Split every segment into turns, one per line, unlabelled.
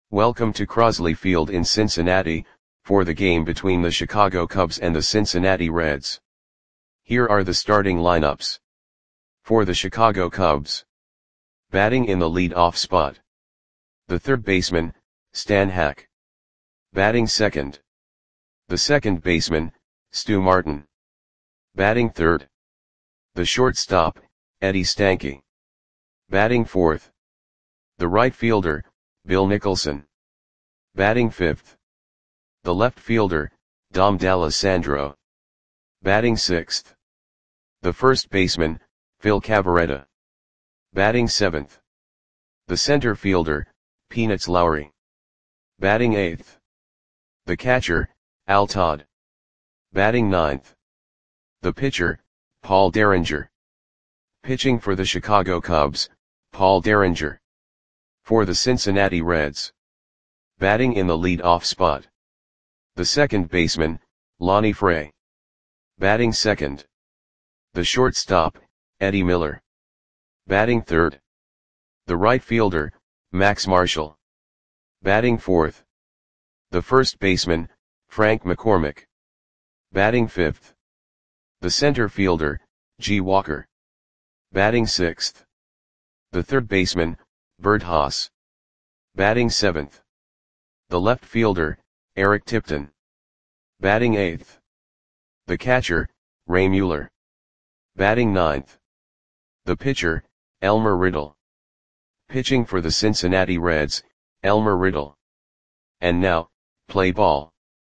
Welcome to Crosley Field in Cincinnati, for the game between the Chicago Cubs and the Cincinnati Reds. Here are the starting lineups. For the Chicago Cubs. Batting in the lead-off spot. The third baseman, Stan Hack. Batting second. The second baseman, Stu Martin. Batting third. The shortstop, Eddie Stanky. Batting fourth. The right fielder, Bill Nicholson. Batting fifth. The left fielder, Dom D'Alessandro. Batting sixth. The first baseman, Phil Cavarretta. Batting seventh. The center fielder, Peanuts Lowry. Batting eighth. The catcher, Al Todd. Batting ninth. The pitcher, Paul Derringer. Pitching for the Chicago Cubs, Paul Derringer. For the Cincinnati Reds. Batting in the lead-off spot. The second baseman, Lonnie Fray. Batting second. The shortstop, Eddie Miller. Batting third. The right fielder, Max Marshall. Batting fourth. The first baseman, Frank McCormick. Batting fifth. The center fielder, G. Walker. Batting sixth. The third baseman, Bert Haas. Batting seventh. The left fielder, Eric Tipton. Batting eighth. The catcher, Ray Mueller. Batting ninth. The pitcher, Elmer Riddle. Pitching for the Cincinnati Reds, Elmer Riddle. And now, play ball.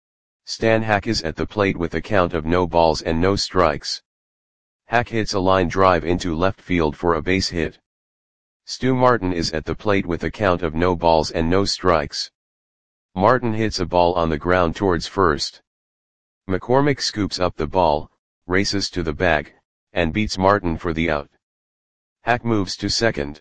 Stan Hack is at the plate with a count of no balls and no strikes. Hack hits a line drive into left field for a base hit. Stu Martin is at the plate with a count of no balls and no strikes. Martin hits a ball on the ground towards first. McCormick scoops up the ball, races to the bag, and beats Martin for the out. Hack moves to second.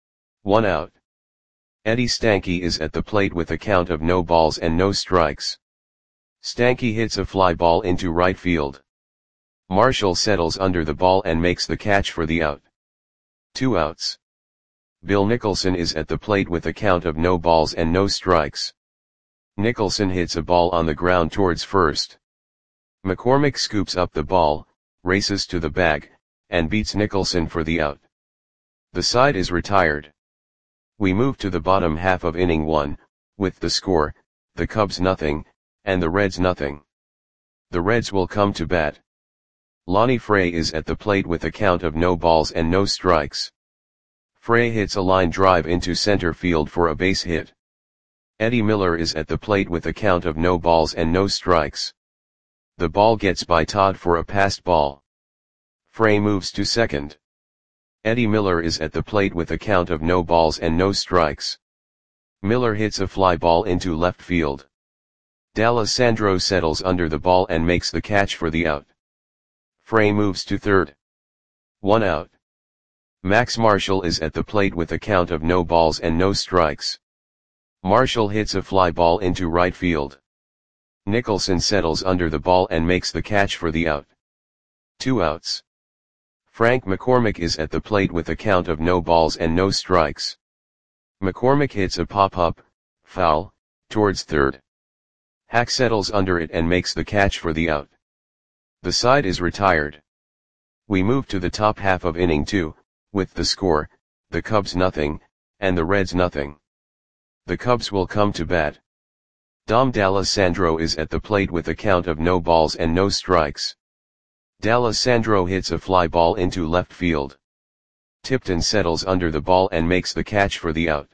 1 out. Eddie Stanky is at the plate with a count of no balls and no strikes. Stanky hits a fly ball into right field. Marshall settles under the ball and makes the catch for the out. 2 outs. Bill Nicholson is at the plate with a count of no balls and no strikes. Nicholson hits a ball on the ground towards first. McCormick scoops up the ball, races to the bag, and beats Nicholson for the out. The side is retired. We move to the bottom half of inning 1, with the score, the Cubs nothing, and the Reds nothing. The Reds will come to bat. Lonnie Fray is at the plate with a count of no balls and no strikes. Fray hits a line drive into center field for a base hit. Eddie Miller is at the plate with a count of no balls and no strikes. The ball gets by Todd for a passed ball. Fray moves to second. Eddie Miller is at the plate with a count of no balls and no strikes. Miller hits a fly ball into left field. D'Alessandro settles under the ball and makes the catch for the out. Fray moves to third. 1 out. Max Marshall is at the plate with a count of no balls and no strikes. Marshall hits a fly ball into right field. Nicholson settles under the ball and makes the catch for the out. 2 outs. Frank McCormick is at the plate with a count of no balls and no strikes. McCormick hits a pop-up, foul, towards third. Hack settles under it and makes the catch for the out. The side is retired. We move to the top half of inning 2, with the score, the Cubs nothing, and the Reds nothing. The Cubs will come to bat. Dom D'Alessandro is at the plate with a count of no balls and no strikes. D'Alessandro hits a fly ball into left field. Tipton settles under the ball and makes the catch for the out.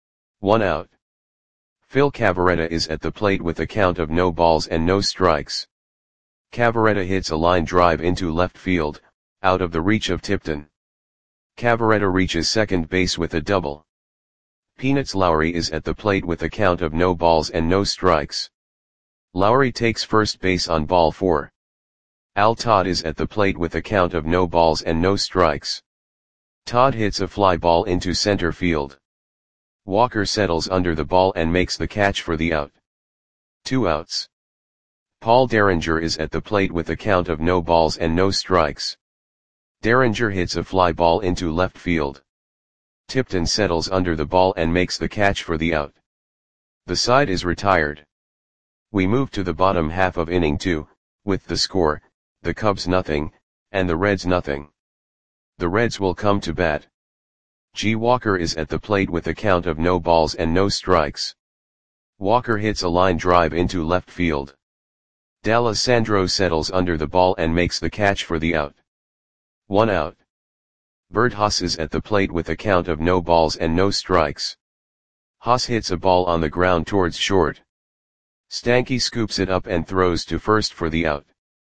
1 out. Phil Cavarretta is at the plate with a count of no balls and no strikes. Cavarretta hits a line drive into left field, out of the reach of Tipton. Cavarretta reaches second base with a double. Peanuts Lowry is at the plate with a count of no balls and no strikes. Lowry takes first base on ball 4. Al Todd is at the plate with a count of no balls and no strikes. Todd hits a fly ball into center field. Walker settles under the ball and makes the catch for the out. 2 outs. Paul Derringer is at the plate with a count of no balls and no strikes. Derringer hits a fly ball into left field. Tipton settles under the ball and makes the catch for the out. The side is retired. We move to the bottom half of inning 2, with the score, the Cubs nothing, and the Reds nothing. The Reds will come to bat. G. Walker is at the plate with a count of no balls and no strikes. Walker hits a line drive into left field. D'Alessandro settles under the ball and makes the catch for the out. 1 out. Bert Haas is at the plate with a count of no balls and no strikes. Haas hits a ball on the ground towards short. Stanky scoops it up and throws to first for the out.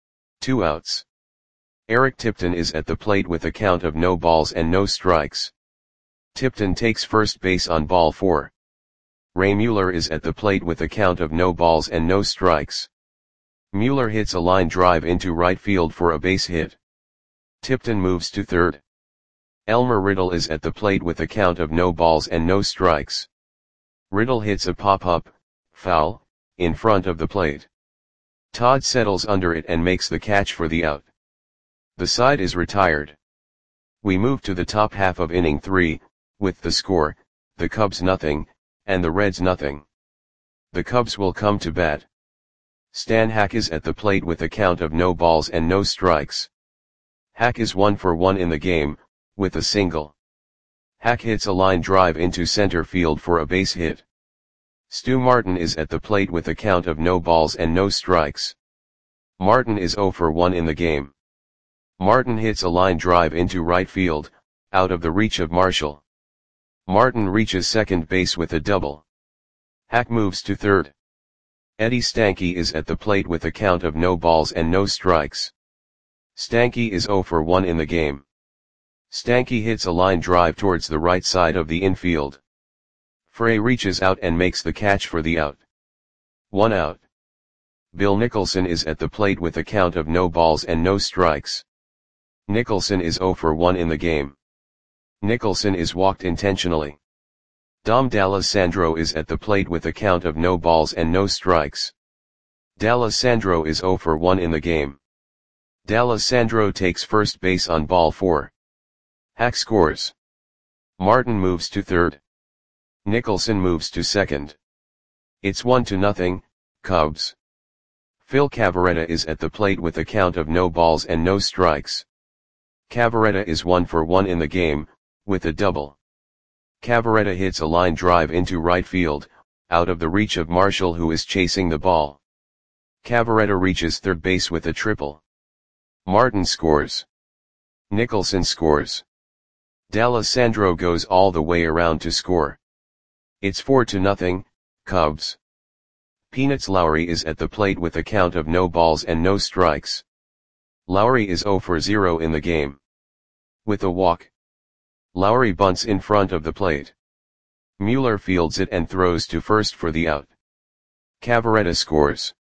2 outs. Eric Tipton is at the plate with a count of no balls and no strikes. Tipton takes first base on ball 4. Ray Mueller is at the plate with a count of no balls and no strikes. Mueller hits a line drive into right field for a base hit. Tipton moves to third. Elmer Riddle is at the plate with a count of no balls and no strikes. Riddle hits a pop-up, foul, in front of the plate. Todd settles under it and makes the catch for the out. The side is retired. We move to the top half of inning 3, with the score, the Cubs nothing, and the Reds nothing. The Cubs will come to bat. Stan Hack is at the plate with a count of no balls and no strikes. Hack is 1 for 1 in the game, with a single. Hack hits a line drive into center field for a base hit. Stu Martin is at the plate with a count of no balls and no strikes. Martin is 0 for 1 in the game. Martin hits a line drive into right field, out of the reach of Marshall. Martin reaches second base with a double. Hack moves to third. Eddie Stanky is at the plate with a count of no balls and no strikes. Stanky is 0 for 1 in the game. Stanky hits a line drive towards the right side of the infield. Frey reaches out and makes the catch for the out. 1 out. Bill Nicholson is at the plate with a count of no balls and no strikes. Nicholson is 0 for 1 in the game. Nicholson is walked intentionally. Dom D'Alessandro is at the plate with a count of no balls and no strikes. D'Alessandro is 0 for 1 in the game. D'Alessandro takes first base on ball 4. Hack scores. Martin moves to third. Nicholson moves to second. It's 1-0, Cubs. Phil Cavarretta is at the plate with a count of no balls and no strikes. Cavarretta is 1 for 1 in the game, with a double. Cavarretta hits a line drive into right field, out of the reach of Marshall who is chasing the ball. Cavarretta reaches third base with a triple. Martin scores. Nicholson scores. D'Alessandro goes all the way around to score. It's 4-0, Cubs. Peanuts Lowry is at the plate with a count of no balls and no strikes. Lowry is 0 for 0 in the game. With a walk. Lowry bunts in front of the plate. Mueller fields it and throws to first for the out. Cavarretta scores.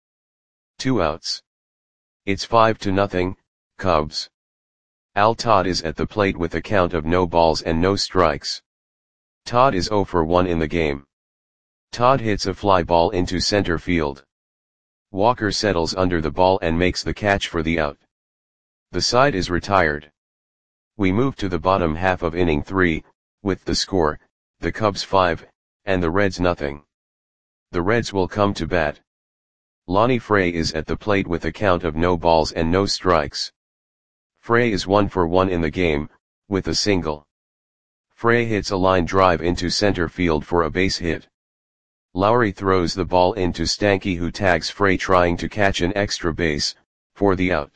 2 outs. It's 5-0, Cubs. Al Todd is at the plate with a count of no balls and no strikes. Todd is 0 for 1 in the game. Todd hits a fly ball into center field. Walker settles under the ball and makes the catch for the out. The side is retired. We move to the bottom half of inning 3, with the score, the Cubs 5, and the Reds nothing. The Reds will come to bat. Lonnie Frey is at the plate with a count of no balls and no strikes. Frey is 1 for 1 in the game, with a single. Frey hits a line drive into center field for a base hit. Lowry throws the ball into Stanky who tags Frey trying to catch an extra base, for the out.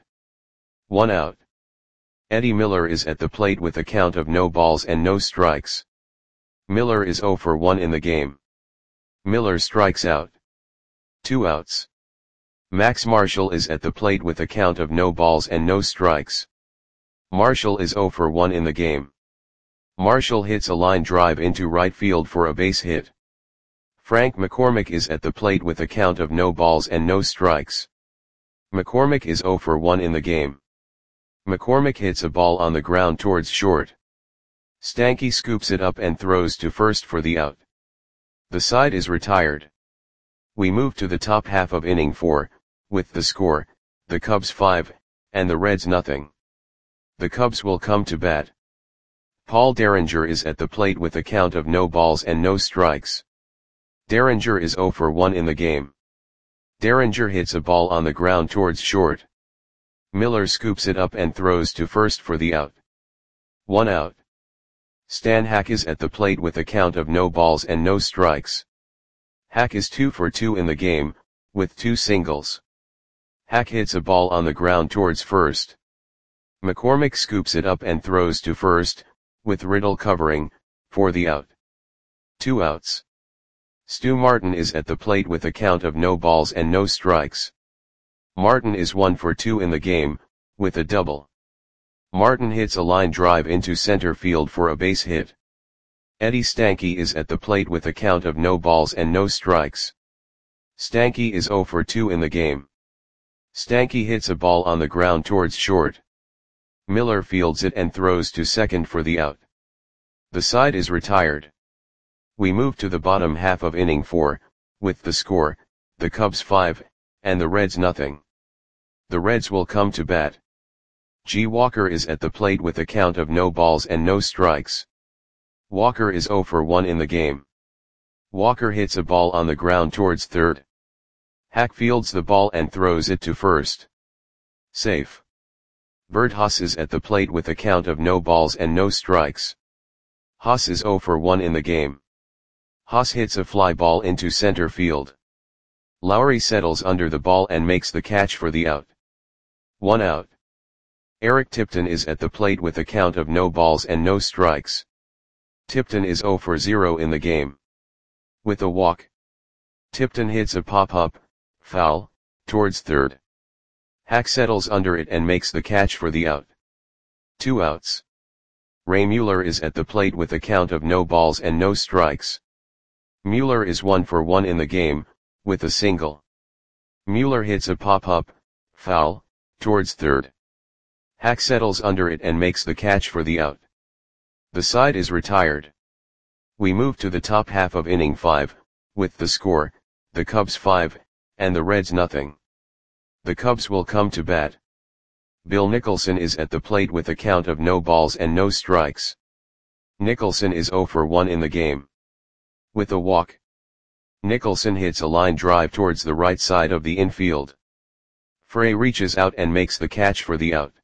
1 out. Eddie Miller is at the plate with a count of no balls and no strikes. Miller is 0 for 1 in the game. Miller strikes out. 2 outs. Max Marshall is at the plate with a count of no balls and no strikes. Marshall is 0 for 1 in the game. Marshall hits a line drive into right field for a base hit. Frank McCormick is at the plate with a count of no balls and no strikes. McCormick is 0 for 1 in the game. McCormick hits a ball on the ground towards short. Stanky scoops it up and throws to first for the out. The side is retired. We move to the top half of inning 4, with the score, the Cubs 5, and the Reds nothing. The Cubs will come to bat. Paul Derringer is at the plate with a count of no balls and no strikes. Derringer is 0 for 1 in the game. Derringer hits a ball on the ground towards short. Miller scoops it up and throws to first for the out. 1 out. Stan Hack is at the plate with a count of no balls and no strikes. Hack is 2 for 2 in the game, with 2 singles. Hack hits a ball on the ground towards first. McCormick scoops it up and throws to first, with Riddle covering, for the out. 2 outs. Stu Martin is at the plate with a count of no balls and no strikes. Martin is 1 for 2 in the game, with a double. Martin hits a line drive into center field for a base hit. Eddie Stanky is at the plate with a count of no balls and no strikes. Stanky is 0 for 2 in the game. Stanky hits a ball on the ground towards short. Miller fields it and throws to second for the out. The side is retired. We move to the bottom half of inning 4, with the score, the Cubs 5, and the Reds nothing. The Reds will come to bat. G. Walker is at the plate with a count of no balls and no strikes. Walker is 0 for 1 in the game. Walker hits a ball on the ground towards third. Hack fields the ball and throws it to first. Safe. Bert Haas is at the plate with a count of no balls and no strikes. Haas is 0 for 1 in the game. Haas hits a fly ball into center field. Lowry settles under the ball and makes the catch for the out. 1 out. Eric Tipton is at the plate with a count of no balls and no strikes. Tipton is 0 for 0 in the game. With a walk. Tipton hits a pop-up, foul, towards third. Hack settles under it and makes the catch for the out. 2 outs. Ray Mueller is at the plate with a count of no balls and no strikes. Mueller is 1 for 1 in the game, with a single. Mueller hits a pop-up, foul, towards third. Hack settles under it and makes the catch for the out. The side is retired. We move to the top half of inning 5, with the score, the Cubs 5, and the Reds nothing. The Cubs will come to bat. Bill Nicholson is at the plate with a count of no balls and no strikes. Nicholson is 0 for 1 in the game. With a walk. Nicholson hits a line drive towards the right side of the infield. Frey reaches out and makes the catch for the out.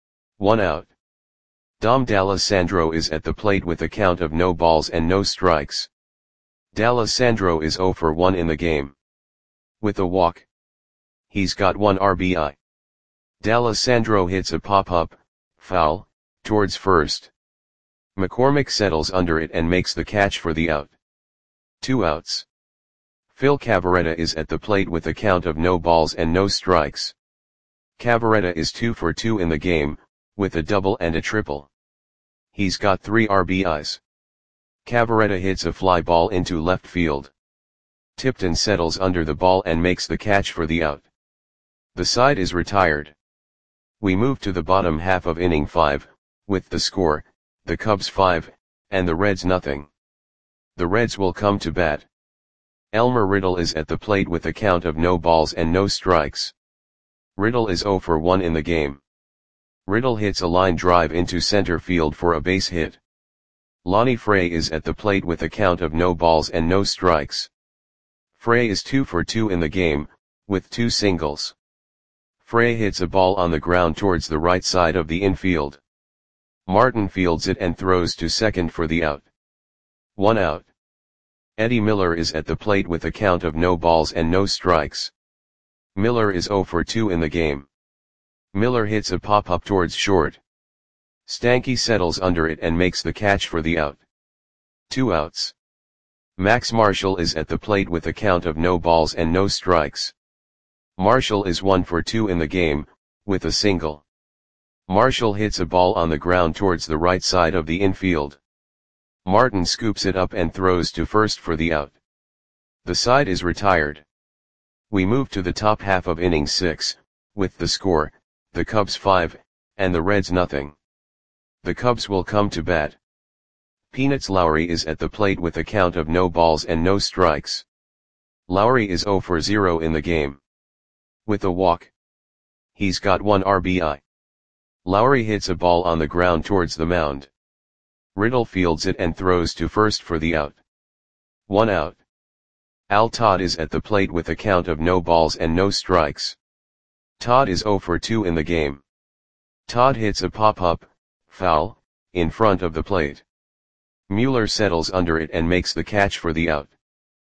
1 out. Dom D'Alessandro is at the plate with a count of no balls and no strikes. D'Alessandro is 0 for 1 in the game. With a walk. He's got 1 RBI. D'Alessandro hits a pop-up, foul, towards first. McCormick settles under it and makes the catch for the out. 2 outs. Phil Cavarretta is at the plate with a count of no balls and no strikes. Cavarretta is 2 for 2 in the game, with a double and a triple. He's got 3 RBIs. Cavarretta hits a fly ball into left field. Tipton settles under the ball and makes the catch for the out. The side is retired. We move to the bottom half of inning 5, with the score, the Cubs 5, and the Reds nothing. The Reds will come to bat. Elmer Riddle is at the plate with a count of no balls and no strikes. Riddle is 0 for 1 in the game. Riddle hits a line drive into center field for a base hit. Lonnie Frey is at the plate with a count of no balls and no strikes. Frey is 2 for 2 in the game, with 2 singles. Frey hits a ball on the ground towards the right side of the infield. Martin fields it and throws to second for the out. 1 out. Eddie Miller is at the plate with a count of no balls and no strikes. Miller is 0 for 2 in the game. Miller hits a pop-up towards short. Stanky settles under it and makes the catch for the out. 2 outs. Max Marshall is at the plate with a count of no balls and no strikes. Marshall is 1 for 2 in the game, with a single. Marshall hits a ball on the ground towards the right side of the infield. Martin scoops it up and throws to first for the out. The side is retired. We move to the top half of inning 6, with the score, the Cubs 5, and the Reds nothing. The Cubs will come to bat. Peanuts Lowry is at the plate with a count of no balls and no strikes. Lowry is 0 for 0 in the game. With a walk. He's got 1 RBI. Lowry hits a ball on the ground towards the mound. Riddle fields it and throws to first for the out. 1 out. Al Todd is at the plate with a count of no balls and no strikes. Todd is 0 for 2 in the game. Todd hits a pop-up, foul, in front of the plate. Mueller settles under it and makes the catch for the out.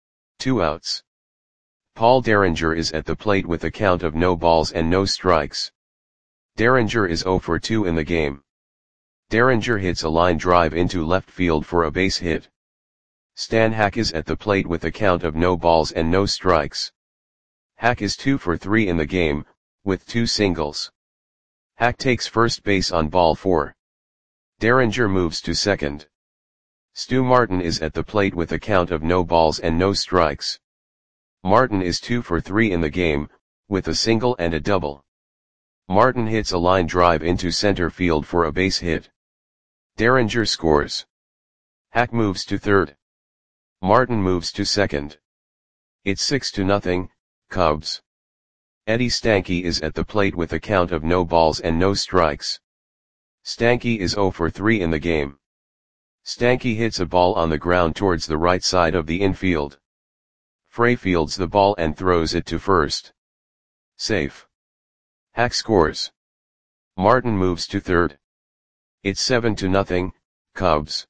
2 outs. Paul Derringer is at the plate with a count of no balls and no strikes. Derringer is 0 for 2 in the game. Derringer hits a line drive into left field for a base hit. Stan Hack is at the plate with a count of no balls and no strikes. Hack is 2 for 3 in the game, with 2 singles. Hack takes first base on ball 4. Derringer moves to second. Stu Martin is at the plate with a count of no balls and no strikes. Martin is 2 for 3 in the game, with a single and a double. Martin hits a line drive into center field for a base hit. Derringer scores. Hack moves to third. Martin moves to second. It's 6-0, Cubs. Eddie Stanky is at the plate with a count of no balls and no strikes. Stanky is 0 for 3 in the game. Stanky hits a ball on the ground towards the right side of the infield. Frey fields the ball and throws it to first. Safe. Hack scores. Martin moves to third. It's 7-0, Cubs.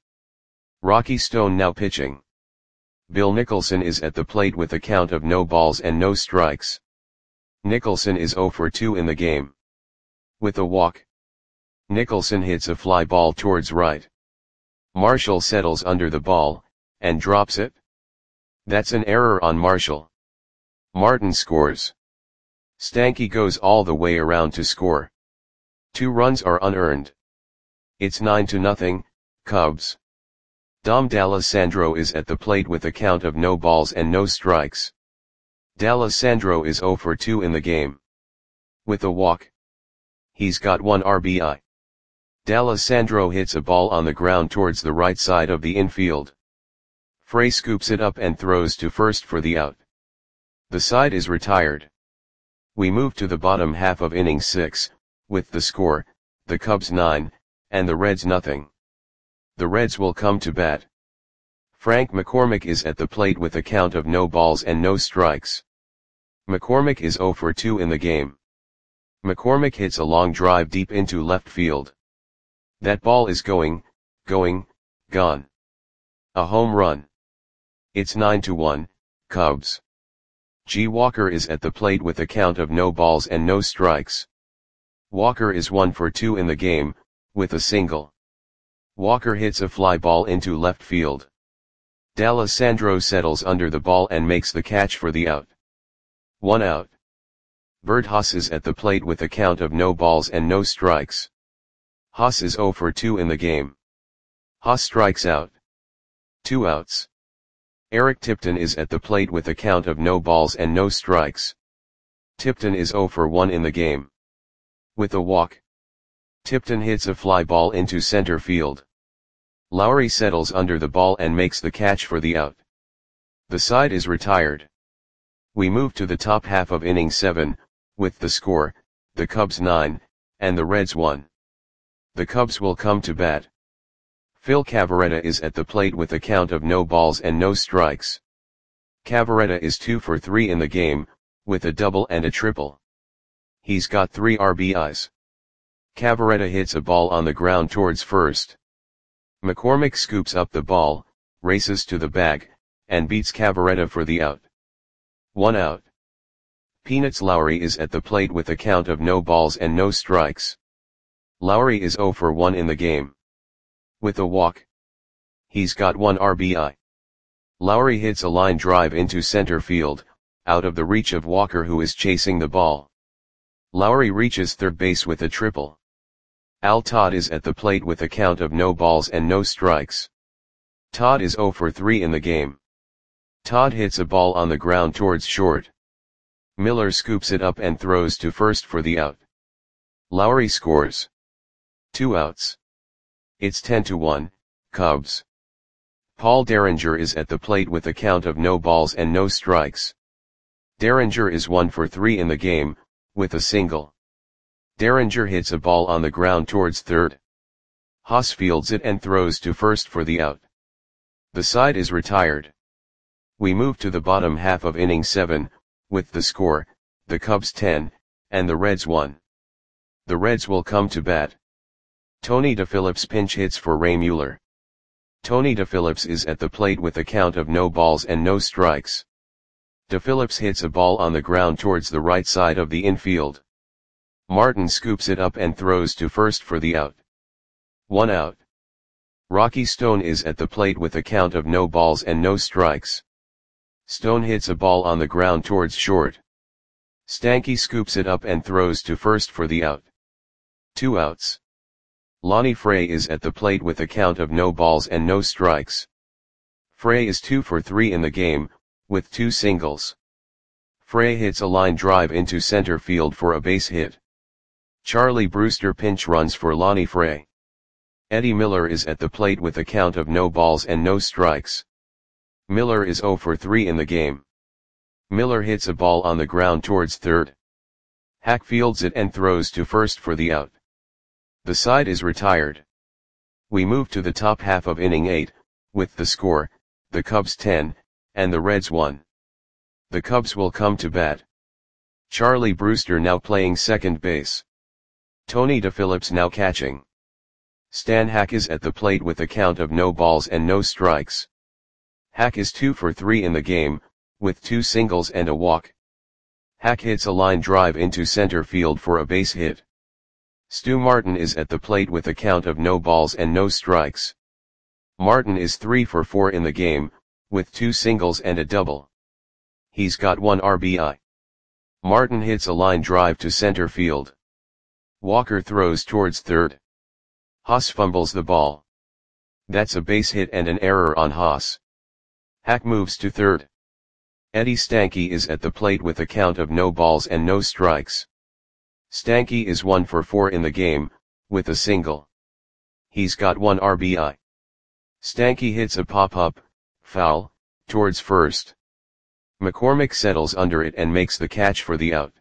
Rocky Stone now pitching. Bill Nicholson is at the plate with a count of no balls and no strikes. Nicholson is 0 for 2 in the game. With a walk. Nicholson hits a fly ball towards right. Marshall settles under the ball, and drops it. That's an error on Marshall. Martin scores. Stanky goes all the way around to score. 2 runs are unearned. It's 9-0, Cubs. Dom D'Alessandro is at the plate with a count of no balls and no strikes. D'Alessandro is 0 for 2 in the game. With a walk. He's got 1 RBI. D'Alessandro hits a ball on the ground towards the right side of the infield. Frey scoops it up and throws to first for the out. The side is retired. We move to the bottom half of inning 6, with the score, the Cubs 9, and the Reds nothing. The Reds will come to bat. Frank McCormick is at the plate with a count of no balls and no strikes. McCormick is 0 for 2 in the game. McCormick hits a long drive deep into left field. That ball is gone. A home run. It's 9-1, Cubs. G. Walker is at the plate with a count of no balls and no strikes. Walker is 1 for 2 in the game, with a single. Walker hits a fly ball into left field. D'Alessandro settles under the ball and makes the catch for the out. 1 out. Bert Haas is at the plate with a count of no balls and no strikes. Haas is 0 for 2 in the game. Haas strikes out. 2 outs. Eric Tipton is at the plate with a count of no balls and no strikes. Tipton is 0 for 1 in the game. With a walk. Tipton hits a fly ball into center field. Lowry settles under the ball and makes the catch for the out. The side is retired. We move to the top half of inning 7, with the score, the Cubs 9, and the Reds 1. The Cubs will come to bat. Phil Cavarretta is at the plate with a count of no balls and no strikes. Cavarretta is 2 for 3 in the game, with a double and a triple. He's got 3 RBIs. Cavarretta hits a ball on the ground towards first. McCormick scoops up the ball, races to the bag, and beats Cavarretta for the out. 1 out. Peanuts Lowry is at the plate with a count of no balls and no strikes. Lowry is 0 for 1 in the game. With a walk. He's got 1 RBI. Lowry hits a line drive into center field, out of the reach of Walker who is chasing the ball. Lowry reaches third base with a triple. Al Todd is at the plate with a count of no balls and no strikes. Todd is 0 for 3 in the game. Todd hits a ball on the ground towards short. Miller scoops it up and throws to first for the out. Lowry scores. 2 outs. It's 10-1, Cubs. Paul Derringer is at the plate with a count of no balls and no strikes. Derringer is 1 for 3 in the game, with a single. Derringer hits a ball on the ground towards third. Haas fields it and throws to first for the out. The side is retired. We move to the bottom half of inning 7, with the score, the Cubs 10, and the Reds 1. The Reds will come to bat. Tony DePhillips pinch hits for Ray Mueller. Tony DePhillips is at the plate with a count of no balls and no strikes. DePhillips hits a ball on the ground towards the right side of the infield. Martin scoops it up and throws to first for the out. 1 out. Rocky Stone is at the plate with a count of no balls and no strikes. Stone hits a ball on the ground towards short. Stanky scoops it up and throws to first for the out. 2 outs. Lonnie Frey is at the plate with a count of no balls and no strikes. Frey is 2 for 3 in the game, with 2 singles. Frey hits a line drive into center field for a base hit. Charlie Brewster pinch runs for Lonnie Frey. Eddie Miller is at the plate with a count of no balls and no strikes. Miller is 0 for 3 in the game. Miller hits a ball on the ground towards third. Hack fields it and throws to first for the out. The side is retired. We move to the top half of inning 8, with the score, the Cubs 10, and the Reds 1. The Cubs will come to bat. Charlie Brewster now playing second base. Tony DePhillips now catching. Stan Hack is at the plate with a count of no balls and no strikes. Hack is 2 for 3 in the game, with 2 singles and a walk. Hack hits a line drive into center field for a base hit. Stu Martin is at the plate with a count of no balls and no strikes. Martin is 3 for 4 in the game, with 2 singles and a double. He's got 1 RBI. Martin hits a line drive to center field. Walker throws towards third. Haas fumbles the ball. That's a base hit and an error on Haas. Hack moves to third. Eddie Stanky is at the plate with a count of no balls and no strikes. Stanky is 1 for 4 in the game, with a single. He's got 1 RBI. Stanky hits a pop-up, foul, towards first. McCormick settles under it and makes the catch for the out.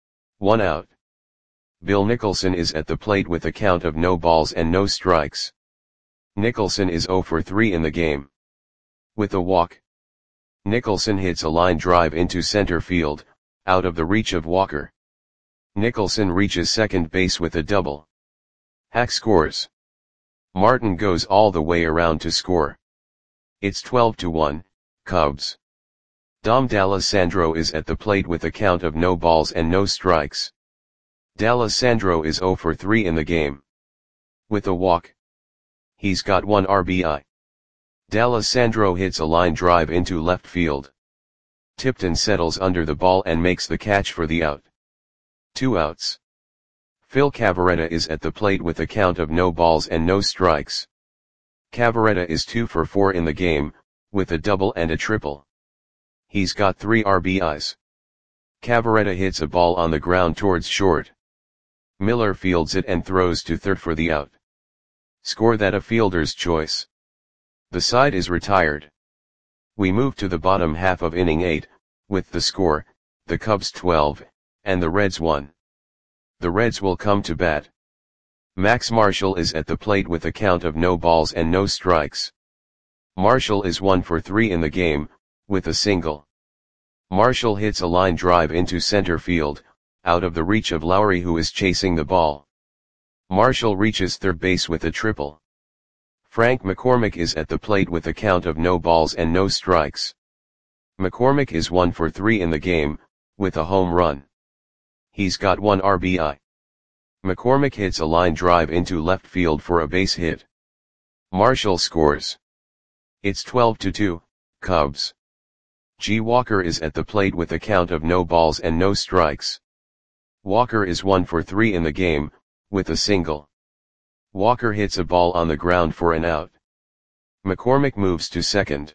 1 out. Bill Nicholson is at the plate with a count of no balls and no strikes. Nicholson is 0 for 3 in the game. With a walk. Nicholson hits a line drive into center field, out of the reach of Walker. Nicholson reaches second base with a double. Hack scores. Martin goes all the way around to score. It's 12-1, Cubs. Dom D'Alessandro is at the plate with a count of no balls and no strikes. D'Alessandro is 0 for 3 in the game. With a walk. He's got 1 RBI. D'Alessandro hits a line drive into left field. Tipton settles under the ball and makes the catch for the out. 2 outs. Phil Cavarretta is at the plate with a count of no balls and no strikes. Cavarretta is 2 for 4 in the game, with a double and a triple. He's got 3 RBIs. Cavarretta hits a ball on the ground towards short. Miller fields it and throws to third for the out. Score that a fielder's choice. The side is retired. We move to the bottom half of inning 8, with the score, the Cubs 12, and the Reds 1. The Reds will come to bat. Max Marshall is at the plate with a count of no balls and no strikes. Marshall is 1 for 3 in the game, with a single. Marshall hits a line drive into center field, out of the reach of Lowry who is chasing the ball. Marshall reaches third base with a triple. Frank McCormick is at the plate with a count of no balls and no strikes. McCormick is 1 for 3 in the game, with a home run. He's got 1 RBI. McCormick hits a line drive into left field for a base hit. Marshall scores. It's 12-2, Cubs. G. Walker is at the plate with a count of no balls and no strikes. Walker is 1 for 3 in the game, with a single. Walker hits a ball on the ground for an out. McCormick moves to second.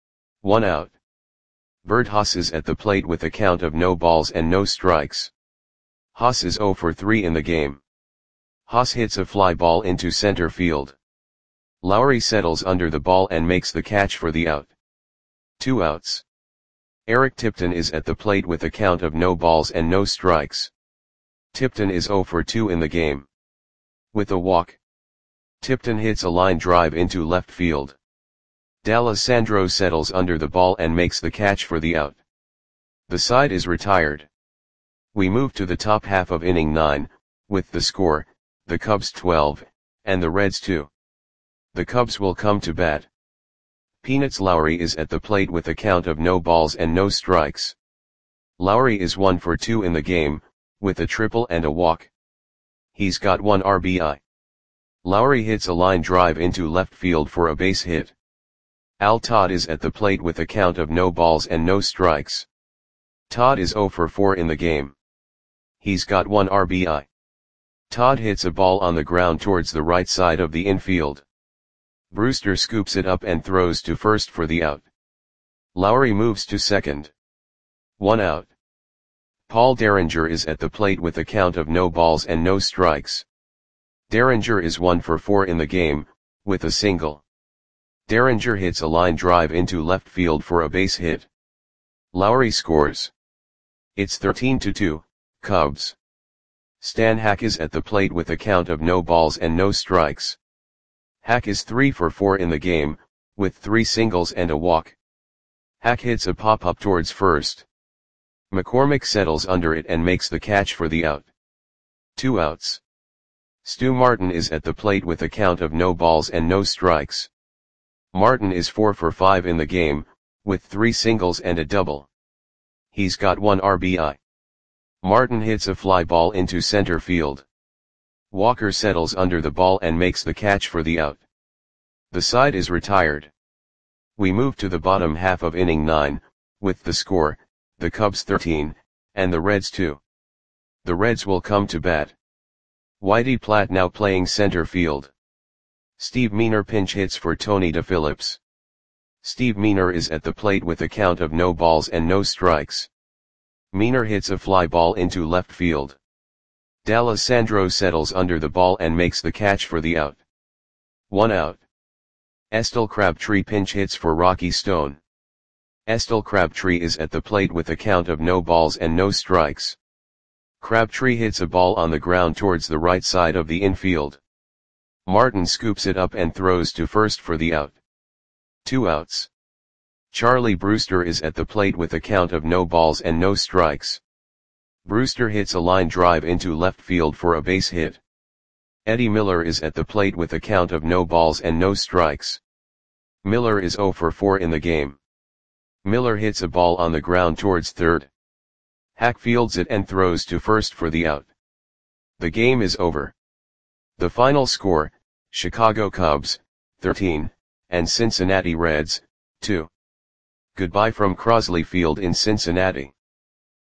1 out. Bert Haas is at the plate with a count of no balls and no strikes. Haas is 0 for 3 in the game. Haas hits a fly ball into center field. Lowry settles under the ball and makes the catch for the out. 2 outs. Eric Tipton is at the plate with a count of no balls and no strikes. Tipton is 0 for 2 in the game. With a walk. Tipton hits a line drive into left field. D'Alessandro settles under the ball and makes the catch for the out. The side is retired. We move to the top half of inning 9, with the score, the Cubs 12, and the Reds 2. The Cubs will come to bat. Peanuts Lowry is at the plate with a count of no balls and no strikes. Lowry is 1 for 2 in the game, with a triple and a walk. He's got 1 RBI. Lowry hits a line drive into left field for a base hit. Al Todd is at the plate with a count of no balls and no strikes. Todd is 0 for 4 in the game. He's got 1 RBI. Todd hits a ball on the ground towards the right side of the infield. Brewster scoops it up and throws to first for the out. Lowry moves to second. 1 out. Paul Derringer is at the plate with a count of no balls and no strikes. Derringer is 1 for 4 in the game, with a single. Derringer hits a line drive into left field for a base hit. Lowry scores. It's 13-2, Cubs. Stan Hack is at the plate with a count of no balls and no strikes. Hack is 3 for 4 in the game, with 3 singles and a walk. Hack hits a pop-up towards first. McCormick settles under it and makes the catch for the out. 2 outs. Stu Martin is at the plate with a count of no balls and no strikes. Martin is 4 for 5 in the game, with 3 singles and a double. He's got 1 RBI. Martin hits a fly ball into center field. Walker settles under the ball and makes the catch for the out. The side is retired. We move to the bottom half of inning 9, with the score, the Cubs 13, and the Reds 2. The Reds will come to bat. Whitey Platt now playing center field. Steve Meaner pinch hits for Tony DePhillips. Steve Meaner is at the plate with a count of no balls and no strikes. Meaner hits a fly ball into left field. D'Alessandro settles under the ball and makes the catch for the out. 1 out. Estel Crabtree pinch hits for Rocky Stone. Estel Crabtree is at the plate with a count of no balls and no strikes. Crabtree hits a ball on the ground towards the right side of the infield. Martin scoops it up and throws to first for the out. 2 outs. Charlie Brewster is at the plate with a count of no balls and no strikes. Brewster hits a line drive into left field for a base hit. Eddie Miller is at the plate with a count of no balls and no strikes. Miller is 0 for 4 in the game. Miller hits a ball on the ground towards third. Hack fields it and throws to first for the out. The game is over. The final score, Chicago Cubs, 13, and Cincinnati Reds, 2. Goodbye from Crosley Field in Cincinnati.